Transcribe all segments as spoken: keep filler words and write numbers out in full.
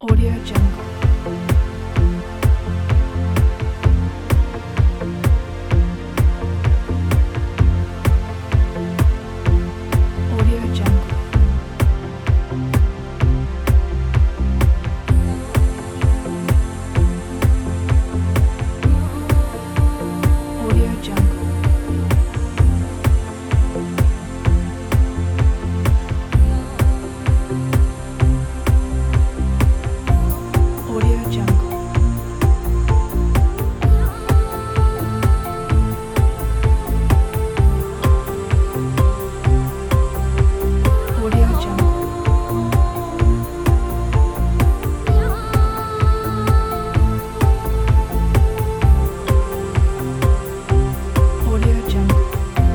Audio Jungle. Audio Jungle. Audio Jungle. Audio Jungle. Audio Jungle. Audio Jungle.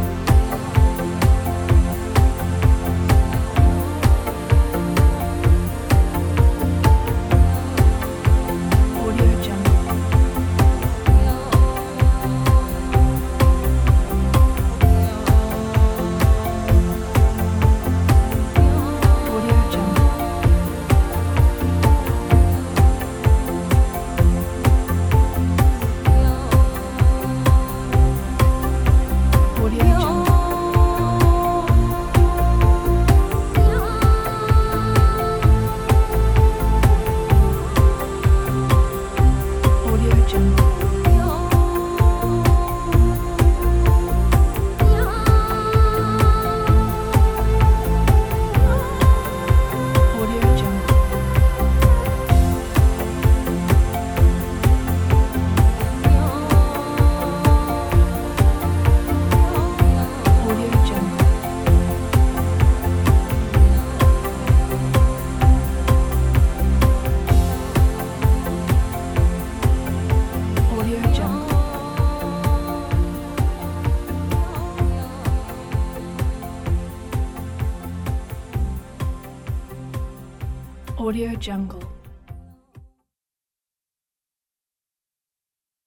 Audio Jungle. Audio Jungle. Audio Jungle. Audio Jungle. Audio Jungle. Audio Jungle. Audio Jungle. Audio Jungle.